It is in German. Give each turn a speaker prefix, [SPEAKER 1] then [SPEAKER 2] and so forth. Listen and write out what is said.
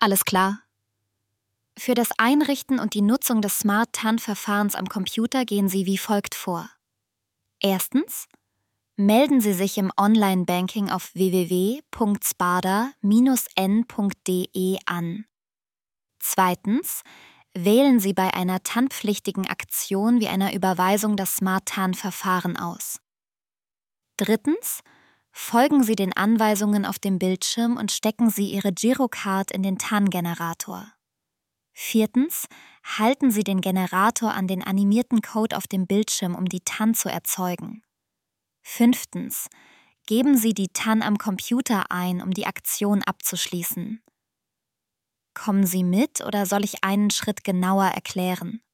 [SPEAKER 1] Alles klar. Für das Einrichten und die Nutzung des Smart-TAN-Verfahrens am Computer gehen Sie wie folgt vor. Erstens: Melden Sie sich im Online-Banking auf www.spada-n.de an. Zweitens: Wählen Sie bei einer TAN-pflichtigen Aktion wie einer Überweisung das Smart-TAN-Verfahren aus. Drittens: Folgen Sie den Anweisungen auf dem Bildschirm und stecken Sie Ihre Girocard in den TAN-Generator. Viertens: Halten Sie den Generator an den animierten Code auf dem Bildschirm, um die TAN zu erzeugen. Fünftens: Geben Sie die TAN am Computer ein, um die Aktion abzuschließen. Kommen Sie mit oder soll ich einen Schritt genauer erklären?